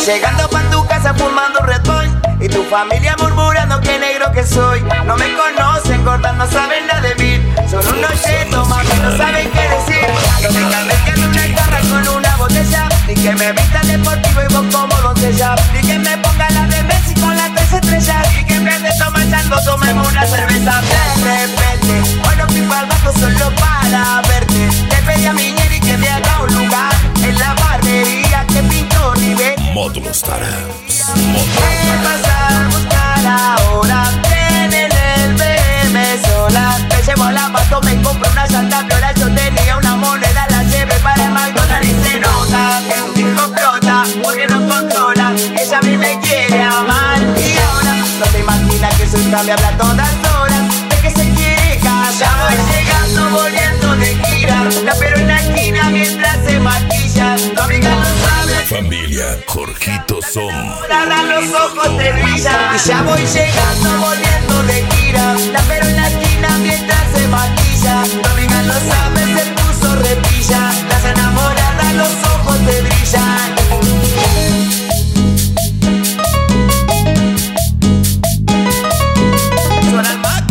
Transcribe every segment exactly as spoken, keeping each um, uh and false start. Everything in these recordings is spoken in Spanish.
llegando pa' tu casa fumando Red Bull y tu familia murmurando que negro que soy. No me conocen, gordas, no saben nada de mí. Son unos chetos, mami, no saben qué decir. No me carguen una jarra con una botella, ni que me vistan deportivo y vos como doncella, ni que me ponga la de Messi con las tres estrellas, y que en vez de tomar chango tomemos una cerveza. De repente, bueno, pico al bajo solo para verte. Le pedí a mi ñeri que me haga un lugar en la barbería que pintó nivel. Módulos Tarams. ¿Qué pasa a buscar ahora? Tienen el B M sola. Me llevo a la pato, me compro una santa viola. Yo tenía una moneda, la llevé para el McDonald's y se nota que un hijo explota porque no controla. Ella a mí me quiere amar y ahora no te imaginas que soy cambia habla todas horas. De que se quiere callar. Ya voy llegando, volviendo de gira. La espero en la esquina mientras se maquilla. Tu amiga lo sabe. Familia Jorgito Som. Ahora los ojos te brillan. Y ya voy llegando, volviendo de gira. La espero en la esquina mientras se maquilla. Tu amiga lo sabe, se puso repilla. Las enamoradas, los ojos te brillan. Suena el Mac.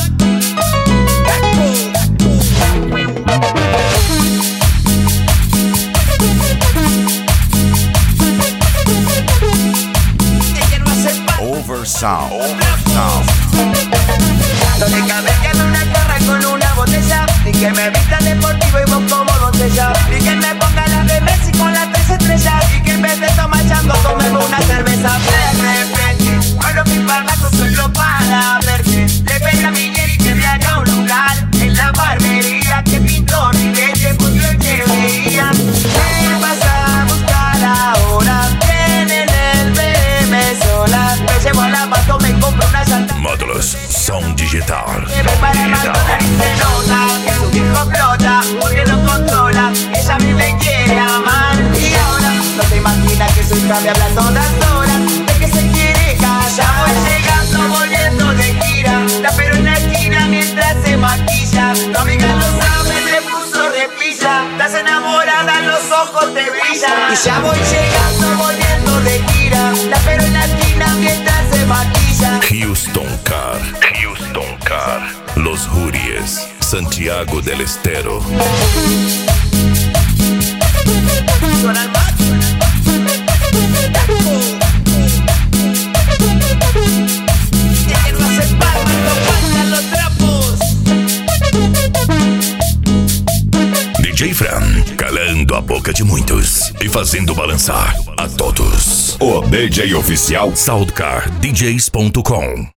Oversound. Oversound. No te cabe que me una jarra con una botella, ni que me vista deportivo y vos como doncella, ni que me ponga la de Messi con las tres estrellas, y que en vez de tomar chango tomemos una cerveza. De repente, bueno, mi barbaco solo para verte. Le pedí a mi ñeri que me haga un lugar en la barbería que pintó nivel de fútbol que veía. ¿Qué pasa a buscar ahora? Tienen el B M sola. Me llevo a la pato, me compro una santa. Módulos Som Digital. Para el McDonald's y se nota que su viejo explota porque no controla. Ella a mí me quiere amar y ahora no te imaginas que soy cambia habla todas horas. De que se quiere callar. Voy llegando, volviendo de gira. La espero en la esquina mientras se maquilla. Tu amiga lo sabe, me puso repilla. Estás enamorada, los ojos te brillan. Y ya voy llegando, volviendo de gira. La espero en la esquina mientras se maquilla. Houston Car. Houston Car. Los Juries. Santiago del Estero. Suena el Mac. Y que no hace palma, no faltan los trapos. D J Fran, calando a boca de muitos e fazendo balançar a todos. O D J oficial Soundcar D Js ponto com.